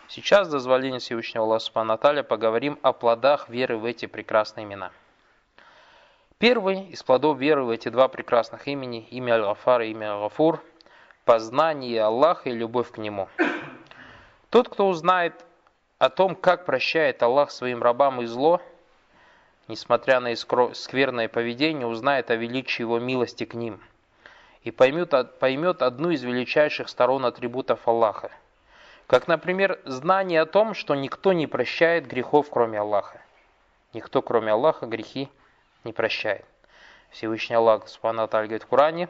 Сейчас, с дозволения Всевышнего Аллаха Субхану ва Тааля, поговорим о плодах веры в эти прекрасные имена. Первый из плодов веры в эти два прекрасных имени, имя Аль-Гафар и имя Аль-Гафур, познание Аллаха и любовь к Нему. Тот, кто узнает о том, как прощает Аллах своим рабам и зло, несмотря на скверное поведение, узнает о величии Его милости к ним и поймет одну из величайших сторон атрибутов Аллаха. Как, например, знание о том, что никто не прощает грехов, кроме Аллаха. Никто, кроме Аллаха, грехи не прощает. Всевышний Аллах Субхану ва Тааля говорит в Коране: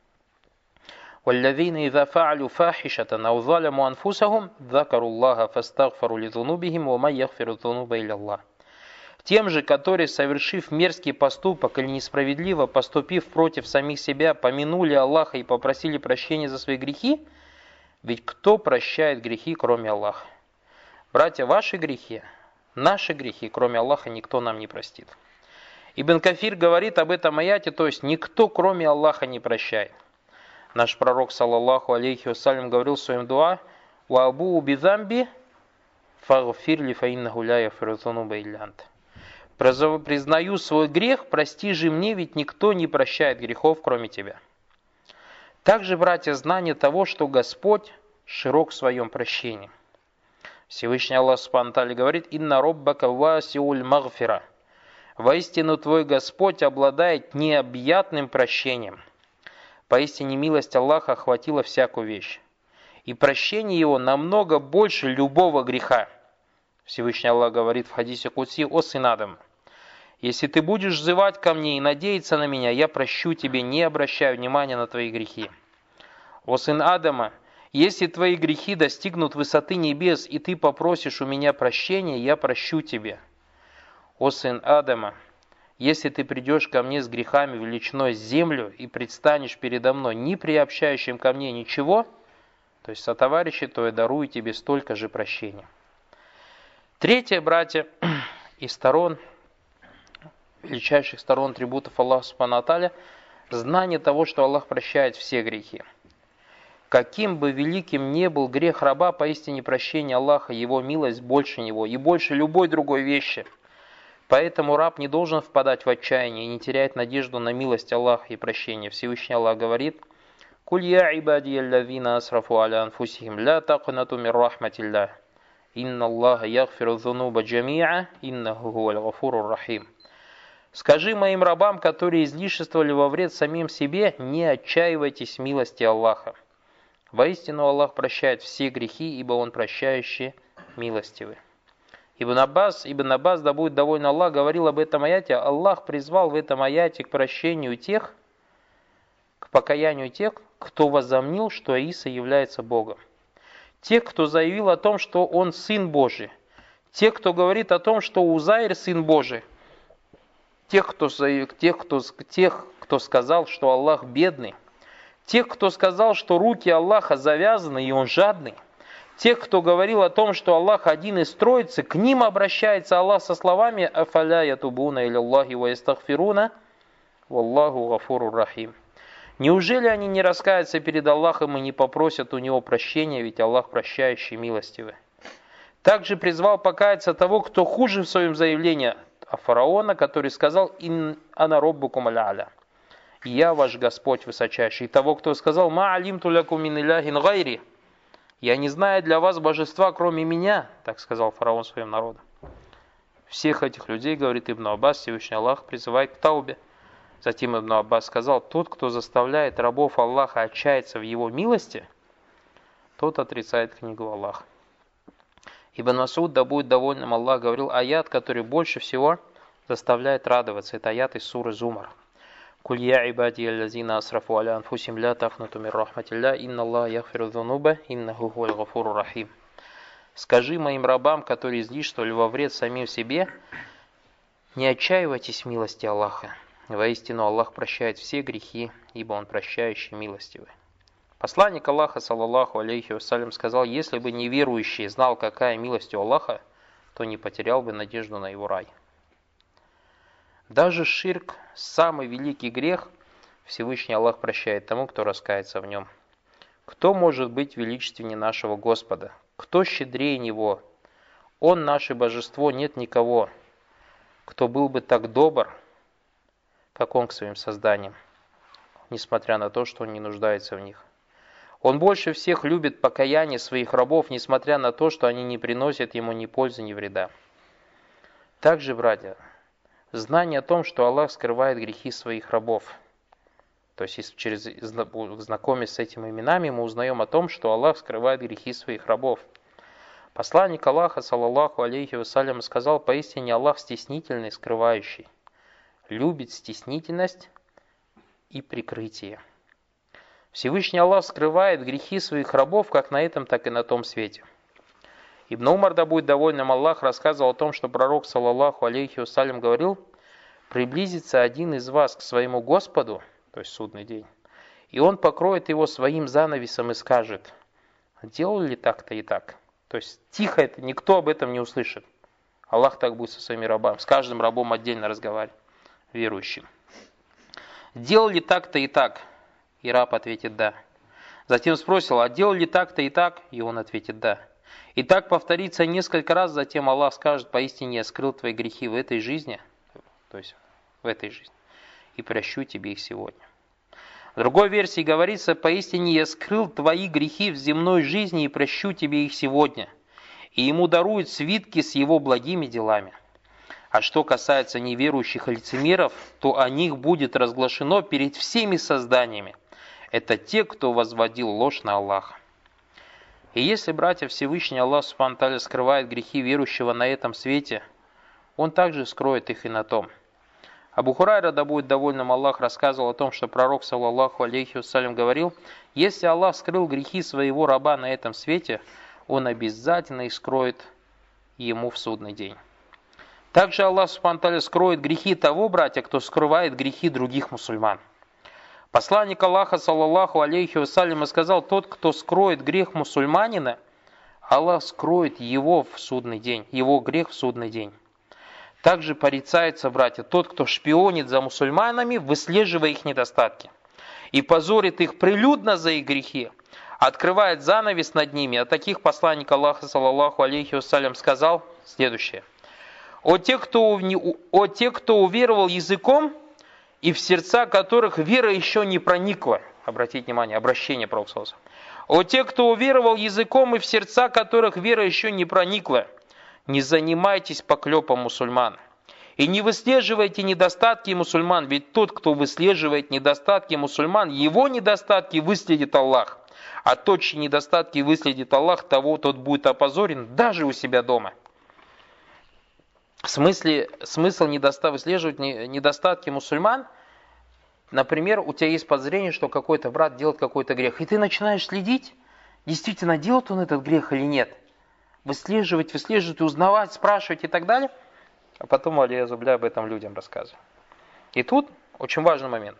«Валлазина иза фа'алю фахишатан ау заляму анфусахум, закару Аллаха фастагфару лизунубихим, ва май ягфиру зунуба илля Аллах». Тем же, которые, совершив мерзкий поступок или несправедливо поступив против самих себя, помянули Аллаха и попросили прощения за свои грехи, ведь кто прощает грехи, кроме Аллаха? Братья, ваши грехи, наши грехи, кроме Аллаха, никто нам не простит. Ибн Кафир говорит об этом аяте, то есть никто, кроме Аллаха, не прощает. Наш пророк, саллаллаху алейхи вассалям, говорил в своем дуа: «Ва абу бидамби фагфир ли фаиннаху ля ягфиру зунуба илля ант». Признаю свой грех, прости же мне, ведь никто не прощает грехов, кроме тебя. Также, братья, знание того, что Господь широк в своем прощении. Всевышний Аллах Субхану ва Тааля говорит: «Инна роббака васиуль магфира». Воистину твой Господь обладает необъятным прощением. Поистине милость Аллаха охватила всякую вещь. И прощение Его намного больше любого греха. Всевышний Аллах говорит в хадисе Кудси: «О сын Адама, если ты будешь взывать ко мне и надеяться на меня, я прощу тебе, не обращая внимания на твои грехи. О сын Адама, если твои грехи достигнут высоты небес, и ты попросишь у меня прощения, я прощу тебе. О сын Адама, если ты придешь ко мне с грехами величиной с землю и предстанешь передо мной, не приобщающим ко мне ничего, то есть сотоварищи, то я дарую тебе столько же прощения». Третье, братья, из сторон, величайших сторон атрибутов Аллаха Субхану ва Тааля, знание того, что Аллах прощает все грехи. Каким бы великим ни был грех раба, поистине прощение Аллаха, Его милость больше него и больше любой другой вещи. Поэтому раб не должен впадать в отчаяние и не терять надежду на милость Аллаха и прощение. Всевышний Аллах говорит: «Куль я ибади аллазина асрафу аля анфусихим, ля такнату мир рахматиллах. Инна Аллаха ягфиру зунуба джамиа, иннаху хуаль гафурур рахим». Скажи моим рабам, которые излишествовали во вред самим себе, не отчаивайтесь милости Аллаха. Воистину Аллах прощает все грехи, ибо Он прощающий, милостивый. Ибн Аббас, да будет доволен Аллах, говорил об этом аяте: Аллах призвал в этом аяте к прощению тех, к покаянию тех, кто возомнил, что Иса является Богом. Тех, кто заявил о том, что он Сын Божий. Тех, кто говорит о том, что Узайр Сын Божий. Тех, кто сказал, что Аллах бедный. Тех, кто сказал, что руки Аллаха завязаны и Он жадный. Тех, кто говорил о том, что Аллах один из троицы, к ним обращается Аллах со словами: «Афаля ятубуна иля Аллахи ва ястагфируна, валлаху гафурур рахим». Неужели они не раскаются перед Аллахом и не попросят у Него прощения, ведь Аллах прощающий, милостивый. Также призвал покаяться того, кто хуже в своем заявлении, а фараона, который сказал: «Ин ана роббукум аля-аля». «Я ваш Господь высочайший». И того, кто сказал: «Ма алимту лякум мин иляхин гайри». «Я не знаю для вас божества, кроме меня», так сказал фараон своим народу. Всех этих людей, говорит Ибн Аббас, Всевышний Аллах призывает к таубе. Затем Ибн Аббас сказал: тот, кто заставляет рабов Аллаха отчаяться в Его милости, тот отрицает книгу Аллаха. Ибн Масуд, да будет доволен Аллах, говорил аят, который больше всего заставляет радоваться. Это аят из суры Зумар. «Куль я ибади аллазина асрафу аля анфусим ля тафнату мир рахматилля, инна Аллах ягфиру зунуба, иннаху хуаль гафурур рахим». Скажи моим рабам, которые излишествовали во вред самим себе, не отчаивайтесь милости Аллаха. Воистину Аллах прощает все грехи, ибо Он прощающий, милостивый. Посланник Аллаха, саллаллаху алейхи вассалям, сказал: если бы неверующий знал, какая милость у Аллаха, то не потерял бы надежду на его рай. Даже ширк, самый великий грех, Всевышний Аллах прощает тому, кто раскается в нем. Кто может быть величественнее нашего Господа? Кто щедрее Него? Он наше божество, нет никого, кто был бы так добр, как Он к своим созданиям, несмотря на то, что Он не нуждается в них. Он больше всех любит покаяние своих рабов, несмотря на то, что они не приносят Ему ни пользы, ни вреда. Также, братья, знание о том, что Аллах скрывает грехи своих рабов. То есть, знакомясь с этими именами, мы узнаем о том, что Аллах скрывает грехи своих рабов. Посланник Аллаха, саллаллаху алейхи вассалям, сказал: поистине Аллах стеснительный, скрывающий, любит стеснительность и прикрытие. Всевышний Аллах скрывает грехи своих рабов как на этом, так и на том свете. Ибн Умар, да будет доволен им Аллах, рассказывал о том, что пророк, саллаллаху алейхи вассалям, говорил: приблизится один из вас к своему Господу, то есть судный день, и он покроет его своим занавесом и скажет: делал ли так-то и так? То есть тихо это, никто об этом не услышит. Аллах так будет со своими рабами, с каждым рабом отдельно разговаривать, верующим. Делал ли так-то и так? И раб ответит: да. Затем спросил: а делал ли так-то и так? И он ответит: да. И так повторится несколько раз, затем Аллах скажет: поистине я скрыл твои грехи в этой жизни, то есть в этой жизни, и прощу тебе их сегодня. В другой версии говорится: поистине я скрыл твои грехи в земной жизни и прощу тебе их сегодня. И ему даруют свитки с его благими делами. А что касается неверующих и лицемеров, то о них будет разглашено перед всеми созданиями. Это те, кто возводил ложь на Аллаха. И если, братья, Всевышний Аллах Субхану ва Тааля скрывает грехи верующего на этом свете, Он также скроет их и на том. Абу Хурайра, да будет доволен им Аллах, рассказывал о том, что пророк, саллаллаху алейхи вассалям, говорил: если Аллах скрыл грехи своего раба на этом свете, Он обязательно их скроет ему в судный день. Также Аллах Субхану ва Тааля скроет грехи того, братья, кто скрывает грехи других мусульман. Посланник Аллаха, саллаллаху алейхи вассалям, сказал: тот, кто скроет грех мусульманина, Аллах скроет его в судный день, его грех в судный день. Также порицается, братья, тот, кто шпионит за мусульманами, выслеживая их недостатки, и позорит их прилюдно за их грехи, открывает занавес над ними. А таких посланник Аллаха, саллаллаху алейхи вассалям, сказал следующее: о те, кто уверовал языком, и в сердца которых вера еще не проникла. Обратите внимание, обращение пророка. О те, кто уверовал языком, и в сердца которых вера еще не проникла, не занимайтесь поклепом мусульман. И не выслеживайте недостатки мусульман, ведь тот, кто выслеживает недостатки мусульман, его недостатки выследит Аллах. А тот, чьи недостатки выследит Аллах, тот будет опозорен даже у себя дома. Смысл выслеживать недостатки мусульман, например, у тебя есть подозрение, что какой-то брат делает какой-то грех, и ты начинаешь следить, действительно делает он этот грех или нет. Выслеживать, узнавать, спрашивать и так далее, а потом, аль-язу билля, об этом людям рассказывать. И тут очень важный момент.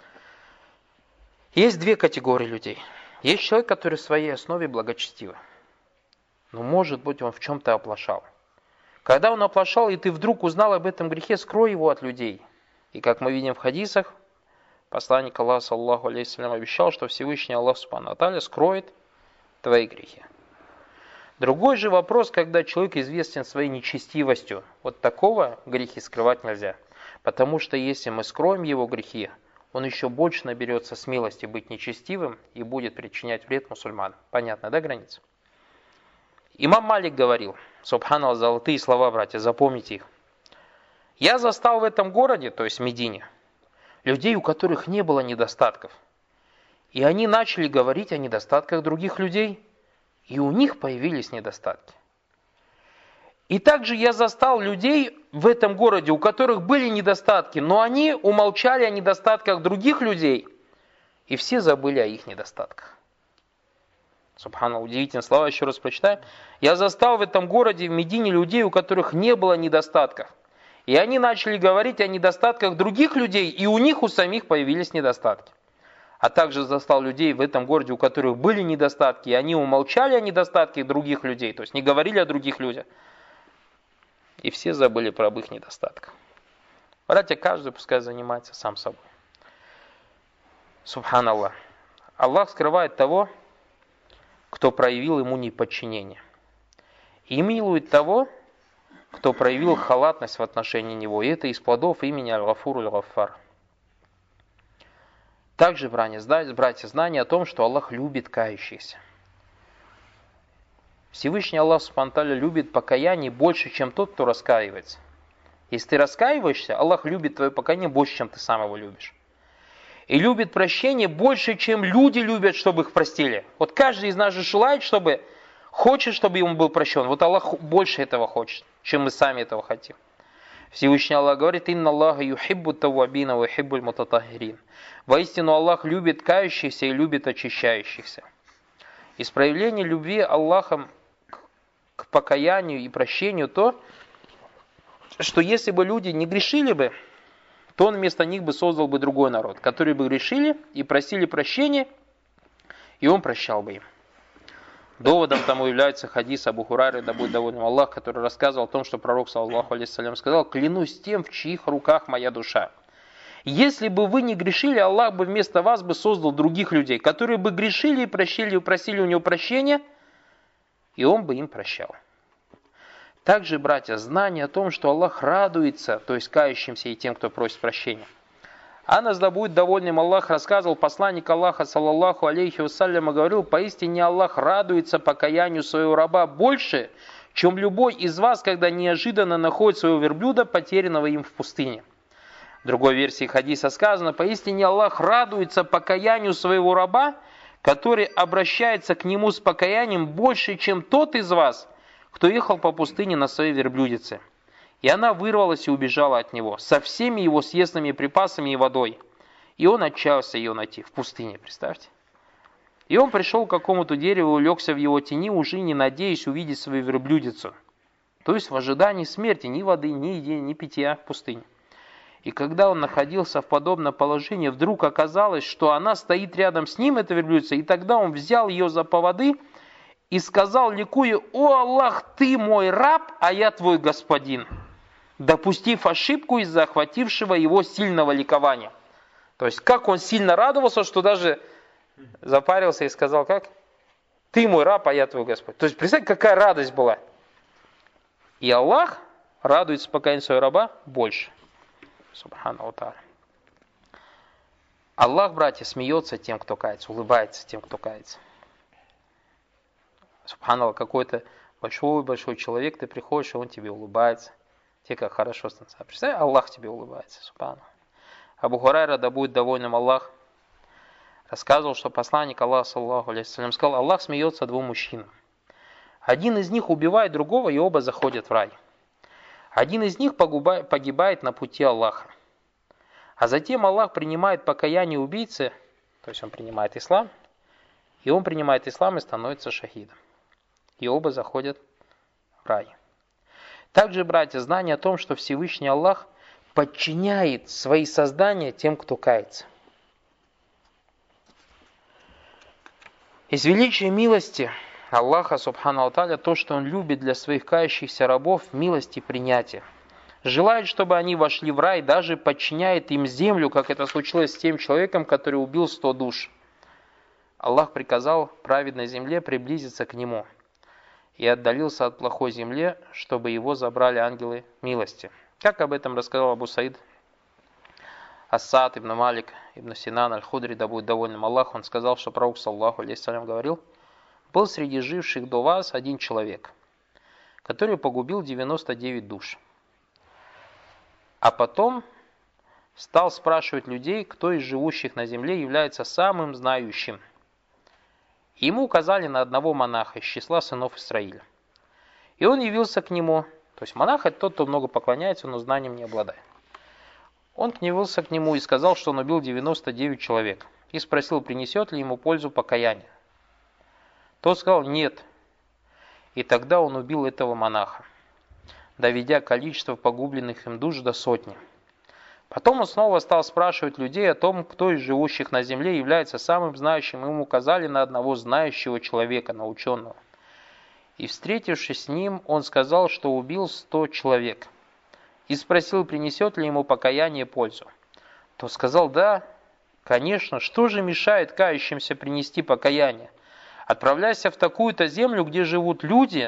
Есть две категории людей. Есть человек, который в своей основе благочестивый, но может быть он в чем-то оплошал. Когда он оплошал, и ты вдруг узнал об этом грехе, скрой его от людей. И как мы видим в хадисах, посланник Аллаха, саллаллаху алейхи вассалям, обещал, что Всевышний Аллах Субхану ва Тааля скроет твои грехи. Другой же вопрос, когда человек известен своей нечестивостью. Вот такого грехи скрывать нельзя. Потому что если мы скроем его грехи, он еще больше наберется смелости быть нечестивым и будет причинять вред мусульманам. Понятно, да, граница? Имам Малик говорил, субханаллах, золотые слова, братья, запомните их. Я застал в этом городе, то есть Медине, людей, у которых не было недостатков. И они начали говорить о недостатках других людей, и у них появились недостатки. И также я застал людей в этом городе, у которых были недостатки, но они умолчали о недостатках других людей, и все забыли о их недостатках. Субханаллах, удивительные слова, еще раз прочитаю. Я застал в этом городе, в Медине, людей, у которых не было недостатков. И они начали говорить о недостатках других людей, и у них у самих появились недостатки. А также застал людей в этом городе, у которых были недостатки, и они умолчали о недостатках других людей, то есть не говорили о других людях. И все забыли про их недостатках. Братья, каждый пускай занимается сам собой. Субханаллах. Аллах скрывает того, кто проявил ему неподчинение. и милует того, кто проявил халатность в отношении него. И это из плодов имени Аль-Гафур Аль-Гаффар. Также, братья, знание о том, что Аллах любит кающихся. Всевышний Аллах Субхану ва Тааля любит покаяние больше, чем тот, кто раскаивается. Если ты раскаиваешься, Аллах любит твое покаяние больше, чем ты сам его любишь. И любит прощение больше, чем люди любят, чтобы их простили. Вот каждый из нас же желает, хочет, чтобы ему был прощен. Вот Аллах больше этого хочет, чем мы сами этого хотим. Всевышний Аллах говорит: «Инна Аллаха юхиббу таввабина ва юхиббуль мутатаххирин». Воистину Аллах любит кающихся и любит очищающихся. Из проявления любви Аллахом к покаянию и прощению то, что если бы люди не грешили бы, то он вместо них бы создал бы другой народ, которые бы грешили и просили прощения, и он прощал бы им. Доводом тому является хадис Абу Хурайры, да будет доволен Аллах, который рассказывал о том, что пророк, саллаллаху алейхи сказал: «Клянусь тем, в чьих руках моя душа. Если бы вы не грешили, Аллах бы вместо вас бы создал других людей, которые бы грешили и просили у него прощения, и он бы им прощал». Также, братья, знание о том, что Аллах радуется, то есть кающимся и тем, кто просит прощения. Анас, да будет довольным Аллах, рассказывал, посланник Аллаха, саллаллаху алейхи вассаляма, говорил: «Поистине Аллах радуется покаянию своего раба больше, чем любой из вас, когда неожиданно находит своего верблюда, потерянного им в пустыне». В другой версии хадиса сказано: «Поистине Аллах радуется покаянию своего раба, который обращается к нему с покаянием больше, чем тот из вас, кто ехал по пустыне на своей верблюдице. И она вырвалась и убежала от него, со всеми его съестными припасами и водой. И он отчаялся ее найти в пустыне», представьте. «И он пришел к какому-то дереву, улегся в его тени, уже не надеясь увидеть свою верблюдицу». То есть в ожидании смерти, ни воды, ни еды, ни питья в пустыне. И когда он находился в подобном положении, вдруг оказалось, что она стоит рядом с ним, эта верблюдица, и тогда он взял ее за поводы и сказал, ликуя: «О Аллах, ты мой раб, а я твой господин», допустив ошибку из-за охватившего его сильного ликования. То есть, как он сильно радовался, что даже запарился и сказал, как? «Ты мой раб, а я твой Господь». То есть, представьте, какая радость была. И Аллах радуется покаянию своего раба больше. Субхану тааля. Аллах, братья, смеется тем, кто кается, улыбается тем, кто кается. Субханаллах, какой-то большой человек, ты приходишь, и он тебе улыбается. Тебе как хорошо становится. Представь, Аллах тебе улыбается. Субханаллах. Абу Хурайра, да будет довольным Аллах, рассказывал, что посланник Аллаха, саллаллаху алейхи вассалям, сказал: Аллах смеется двум мужчинам. Один из них убивает другого, и оба заходят в рай. Один из них погибает на пути Аллаха. А затем Аллах принимает покаяние убийцы, то есть он принимает ислам, и он принимает ислам и становится шахидом. И оба заходят в рай. Также, братья, знание о том, что Всевышний Аллах подчиняет свои создания тем, кто кается. Из величия милости Аллаха, субхану тааля, то, что Он любит для своих кающихся рабов милость и принятие. Желает, чтобы они вошли в рай, даже подчиняет им землю, как это случилось с тем человеком, который убил 100 душ. Аллах приказал праведной земле приблизиться к нему и отдалился от плохой земли, чтобы его забрали ангелы милости. Как об этом рассказал Абу Саид Ас-Саад ибн Малик ибн Синан Аль-Худри, да будет довольным Аллах, он сказал, что пророк, саллаллаху алейхи вассалям, говорил: был среди живших до вас один человек, который погубил 99 душ. А потом стал спрашивать людей, кто из живущих на земле является самым знающим. И ему указали на одного монаха из числа сынов Исраиля. И он явился к нему. То есть монах — это тот, кто много поклоняется, но знанием не обладает. Он явился к нему и сказал, что он убил 99 человек. И спросил, принесет ли ему пользу покаяние. Тот сказал: нет. И тогда он убил этого монаха, доведя количество погубленных им душ до 100. Потом он снова стал спрашивать людей о том, кто из живущих на земле является самым знающим. Ему указали на одного знающего человека, на ученого. И, встретившись с ним, он сказал, что убил 100 человек. И спросил, принесет ли ему покаяние пользу. Тот сказал: да, конечно, что же мешает кающимся принести покаяние? Отправляйся в такую-то землю, где живут люди,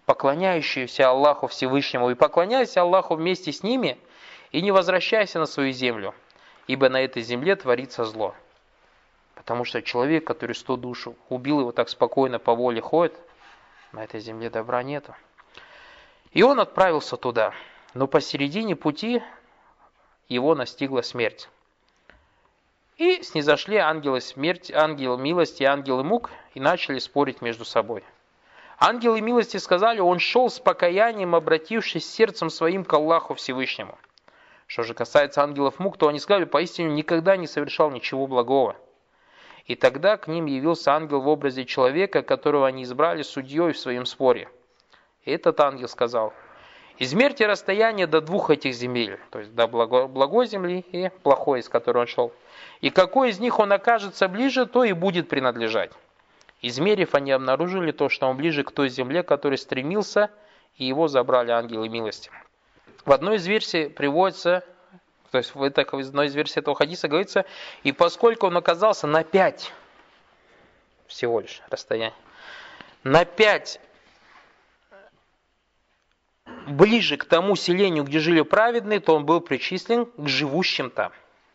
поклоняющиеся Аллаху Всевышнему, и поклоняйся Аллаху вместе с ними, и не возвращайся на свою землю, ибо на этой земле творится зло. Потому что человек, который 100 душ убил, его так спокойно по воле ходит, на этой земле добра нету. И он отправился туда, но посередине пути его настигла смерть. И снизошли ангелы смерти, ангелы милости и ангелы мук, и начали спорить между собой. Ангелы милости сказали: он шел с покаянием, обратившись сердцем своим к Аллаху Всевышнему. Что же касается ангелов мук, то они сказали: поистине никогда не совершал ничего благого. И тогда к ним явился ангел в образе человека, которого они избрали судьей в своем споре. И этот ангел сказал: измерьте расстояние до 2 этих земель, то есть до благой земли и плохой, из которой он шел. И какой из них он окажется ближе, то и будет принадлежать. Измерив, они обнаружили то, что он ближе к той земле, к которой стремился, и его забрали ангелы милости. В одной из версий приводится, то есть в одной из версий этого хадиса говорится: и поскольку он оказался на 5, всего лишь расстояние, на 5 ближе к тому селению, где жили праведные, то он был причислен к живущим там.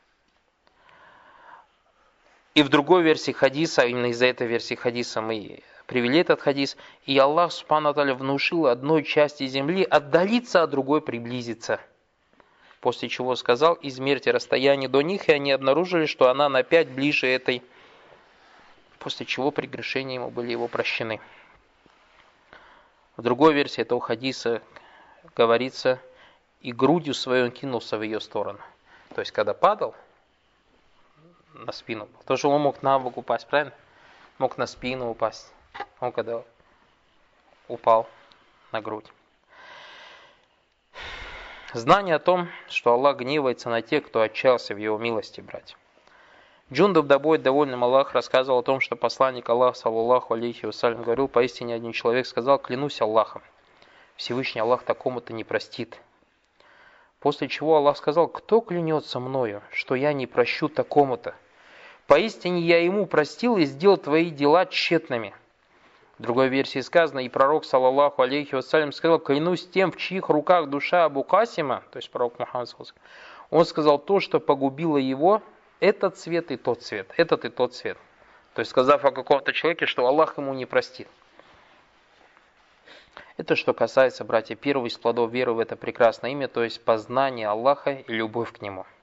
И в другой версии хадиса, именно из-за этой версии хадиса мы привели этот хадис, и Аллах Субхану ва Тааля внушил одной части земли отдалиться, а другой приблизиться. После чего сказал: измерьте расстояние до них, и они обнаружили, что она на 5 ближе этой, после чего прегрешения ему были его прощены. В другой версии этого хадиса говорится: и грудью своей он кинулся в ее сторону. То есть, когда падал на спину, тоже он мог на бок упасть, правильно? Мог на спину упасть. Он когда упал на грудь. Знание о том, что Аллах гневается на тех, кто отчаялся в его милости, братья. Джундуб, да будет довольным Аллах, рассказывал о том, что посланник Аллаха, саллаллаху алейхи вассалям, говорил: поистине один человек сказал: клянусь Аллахом, Всевышний Аллах такому-то не простит. После чего Аллах сказал: кто клянется мною, что я не прощу такому-то? Поистине я ему простил и сделал твои дела тщетными. В другой версии сказано: и пророк, саллаллаху алейхи вассалям, сказал: клянусь тем, в чьих руках душа Абу Касима, то есть пророк Мухаммад, он сказал: то, что погубило его, этот цвет и тот цвет, этот и тот цвет. То есть сказав о каком-то человеке, что Аллах ему не простит. Это что касается, братья, первого из плодов веры в это прекрасное имя, то есть познание Аллаха и любовь к Нему.